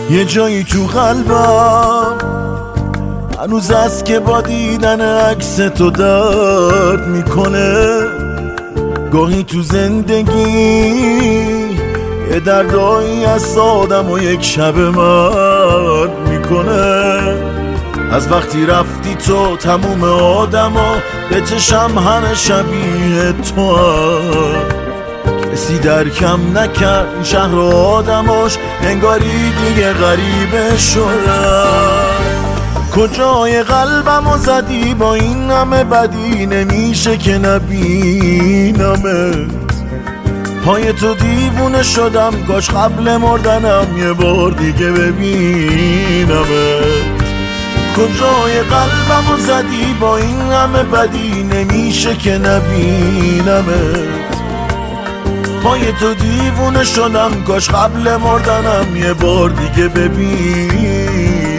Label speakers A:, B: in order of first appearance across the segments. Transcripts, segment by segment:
A: یه جایی تو قلبم هنوز است که با دیدن عکس تو درد میکنه. گاهی تو زندگی یه دردایی از آدم و یک شب مرد میکنه. از وقتی رفتی تو تموم آدما به چشم همه شبیه تو هم. کسی درکم نکرد این شهر و آدماش، انگاری دیگه غریبه شدن. کجای قلبمو زدی با این همه بدی، نمیشه که نبینمت. پای تو دیوونه شدم، کاش قبل مردنم یه بار دیگه ببینمت. کجای قلبمو زدی با این همه بدی، نمیشه که نبینمت. پای تو دیوونه شدم، کاش قبل مردنم یه بار دیگه ببینم.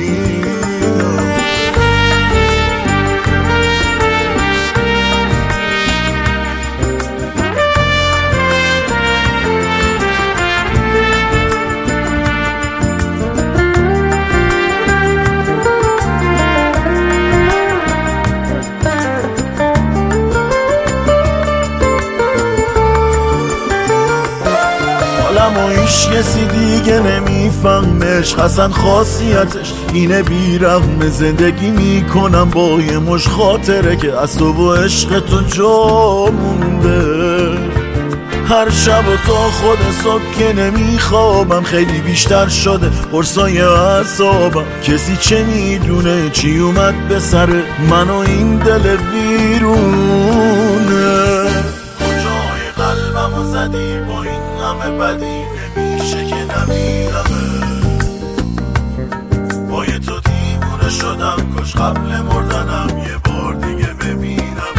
A: و هیچ کسی دیگه نمیفهمش، اصلا خاصیتش اینه بیرحم. زندگی میکنم با یه مش خاطره که از تو و عشق تو جا مونده. هر شب و تا خود صبح که نمیخوابم، خیلی بیشتر شده قرصای اعصابم. کسی چه میدونه چی اومد به سر من و این دل ویرونه. کجای قلبمو زدی با این همه بدی، نمیشه که نمیرمه. با یه تو دیوونه شدم، کاش قبل مردنم یه بار دیگه ببینم.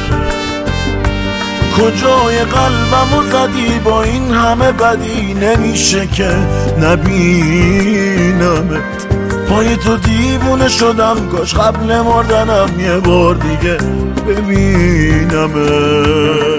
A: کجای قلبمو زدی با این همه بدی، نمیشه که نبینمت. پای تو دیوونه شدم، کاش قبل مردنم یه بار دیگه ببینمت.